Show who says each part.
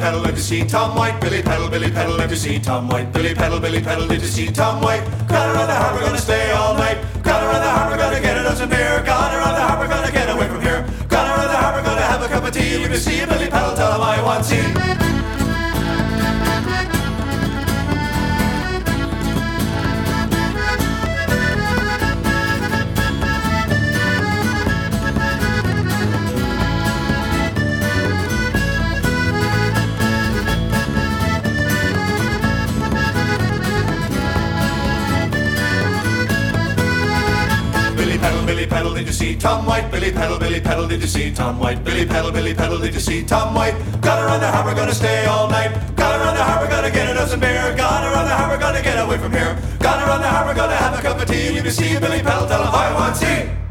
Speaker 1: Peddle, did you see Tom White? Billy Peddle, did you see Tom White? Billy Peddle, did you see Tom White? Gone around the harbour, gonna stay all night. Gone around the harbour, gonna get a dozen beer. Gone around the harbour, gonna get away from here. Gone around the harbour, gonna have a cup of tea. If you see Billy Peddle, tell him I want tea. Billy Peddle, did you see Tom White? Billy Peddle, did you see Tom White? Billy Peddle, did you see Tom White? Gone around the harbour, gonna stay all night. Gone around the harbour, gonna get a dozen beer. Gone around the harbour, gonna get away from here. Gone around the harbour, gonna have a cup of tea. If you see Billy Peddle, tell him I want tea.